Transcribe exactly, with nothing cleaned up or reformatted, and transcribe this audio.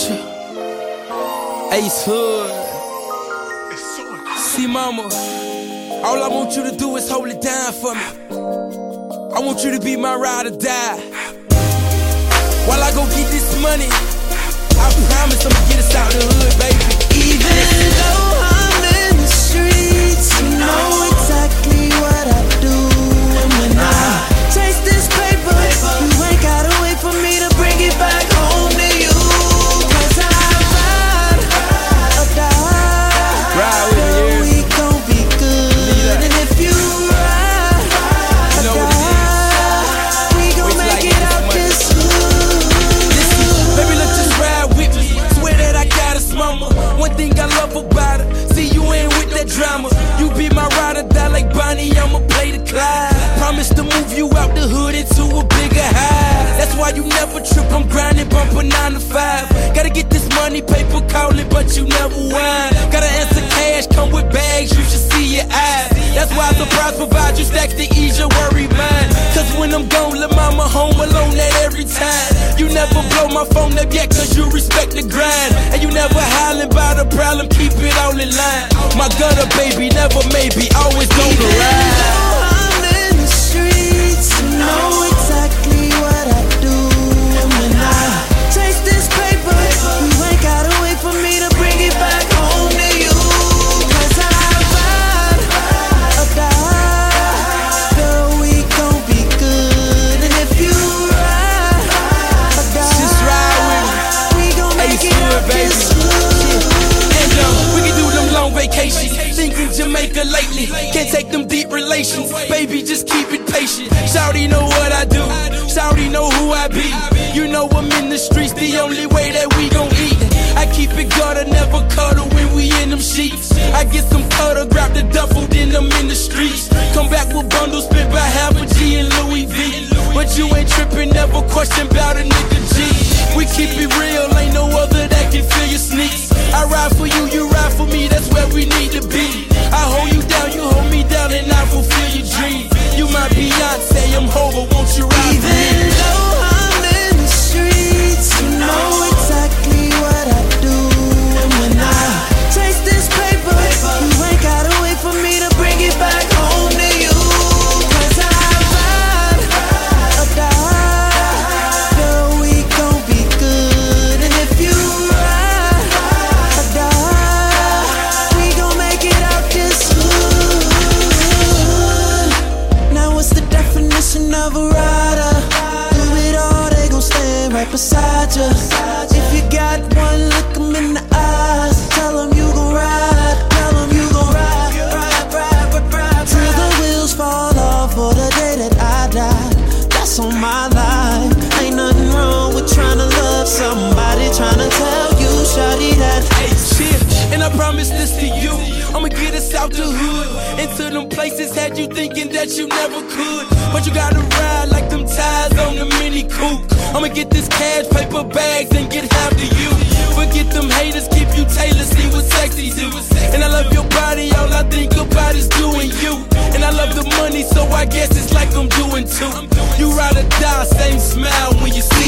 Future, Ace Hood. See, mama, all I want you to do is hold it down for me. I want you to be my ride or die. While I go get this money, I promise I'ma get us out the hood, baby. Even though I'm in the streets, you know exactly what I do. And when I chase this paper, you ain't gotta wait for me to bring it back home to you. Cause I ride or die. Ride with me, yeah. We gon' be good. And if you ride or die, we gon' make it out this hood. Baby, let's just ride with me. Swear that I got us, mama. One thing I love about her, see you ain't with that drama. You be my ride or die like Bonnie, I'ma play the Clyde. Promise to move you out the hood into a bigger high. That's why you never trip, I'm grinding, bumping nine to five. Gotta get this money, paper calling, but you never whine. Gotta answer cash, come with bags, you should see your eyes. That's why Surprise provide you stacks to ease your worry mind. Cause when I'm gone, let mama home alone at every time. You never blow my phone up yet cause you respect the grind. And you never hollering about a problem, keep it all in line. My gutter baby, never maybe, always gonna ride. I'm in the streets, you know exactly what I do. And when I chase this paper, you ain't gotta wait for me to bring it back home to you. Cause I ride or die, girl, we gon' be good. And if you ride or die, just ride with me. We gon' make Ace it Hood, out baby. this hood. And um, we can do them long vacations. Thinking Jamaica lately, can't take them deep relations. Baby, just keep it patient. Shawty know what I do, Shawty know who I be. You know I'm in the streets, the only way that we gon' eat. I keep it gutter, never cuddle when we in them sheets. I get some cutter, grab the duffel, then I'm in the streets. Come back with bundles, spent by half a G in Louis V. But you ain't tripping, never question about a nigga G. We keep it real, ain't no other that can fill your sneaks. I ride for you, you ride for me, that's where we need to be. I hold you down, you hold me down, and I fulfill your dream. You my Beyonce, I'm Hova, won't you ride for me? Even though I'm in the streets, you know exactly what I do. And when I chase this paper, you ain't gotta wait for me to bring it back home to you. Cause I ride or die, girl, we gon' be good. And if you ride or die, we gon' make it out this hood. Now what's the definition of a rider? Do it all, they gon' stand right beside you. If you got one, look 'em in the eyes. Tell 'em you gon' ride, tell 'em you gon' ride, ride, ride, ride, ride, till the wheels fall off for the day that I die. That's on my life. Ain't nothing wrong with tryna love somebody, tryna tell you, shawty, that Hey, shit, and I promise this to you, I'ma get us out the hood, into them places had you thinking that you never could. But you gotta ride like them tires on the Mini Coupe. I'ma get this cash, paper bags, and get half to you. Forget them haters, keep you tailored, see what sexy do. And I love your body, all I think about is doing you. And I love the money, so I guess it's like I'm doing too. You ride or die, same smile when you see